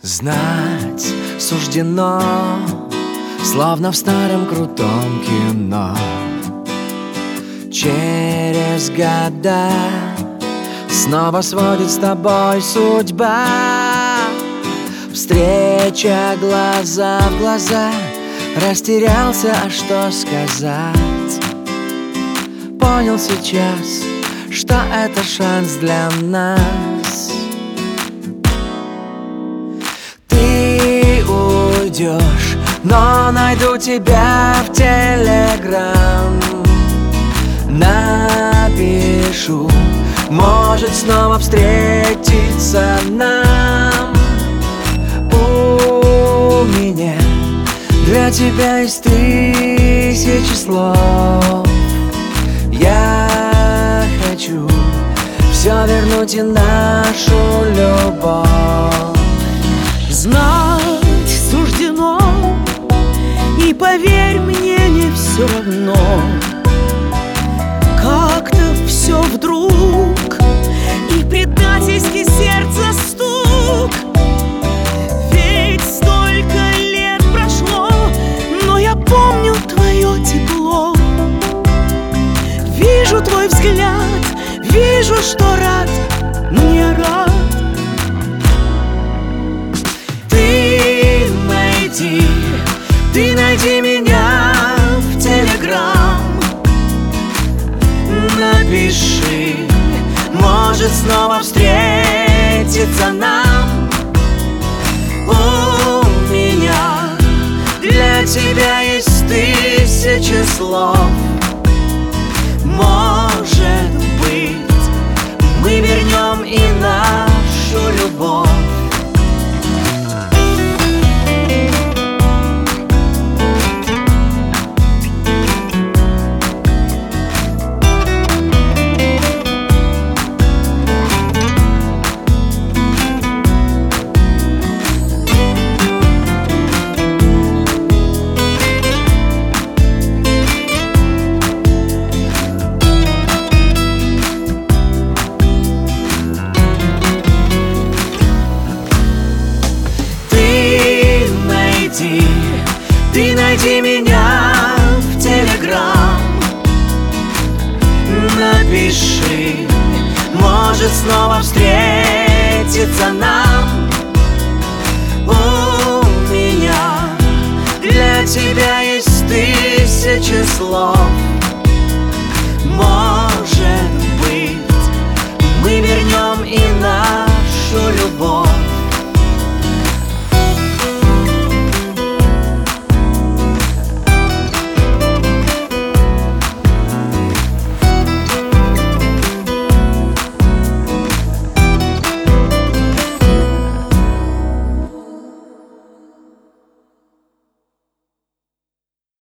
Знать суждено, словно в старом крутом кино. Через года снова сводит с тобой судьба. Встреча глаза в глаза, растерялся, а что сказать? Понял сейчас, что это шанс для нас. Ты уйдешь, но найду тебя в Телеграм. Напишу, может снова встретиться нам. У меня для тебя есть тысячи слов. Я хочу все вернуть и нашу любовь. Знать суждено, и поверь мне, не все равно. Как-то все вдруг, и предательский сердца стук. Ведь столько лет прошло, но я помню твое тепло. Вижу твой взгляд, вижу, что рад, мне рад. Ты найди меня в Телеграм. Напиши, может снова встретиться нам. У меня для тебя есть тысячи слов. Может быть, мы вернем и нашу любовь. Ты найди меня в Телеграм. Напиши, может снова встретиться нам. У меня для тебя есть тысячи слов.